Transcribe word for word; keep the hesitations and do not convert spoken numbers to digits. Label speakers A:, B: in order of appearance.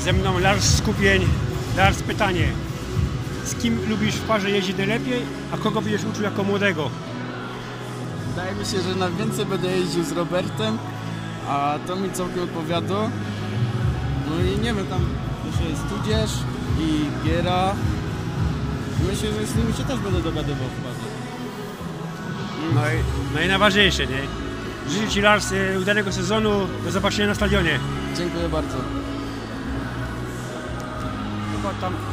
A: Ze mną Lars Skupień. Lars, pytanie. Z kim lubisz w parze jeździć najlepiej, a kogo będziesz uczył jako młodego?
B: Wydaje mi się, że na więcej będę jeździł z Robertem, a to mi całkiem odpowiada. No i nie wiem, tam jeszcze jest Tudzież i Giera. Myślę, że z nimi się też będę dogadywał w parze.
A: No i, no i najważniejsze, nie? Życzę Ci, Lars, udanego sezonu, do zobaczenia na stadionie.
B: Dziękuję bardzo.
A: Chyba tam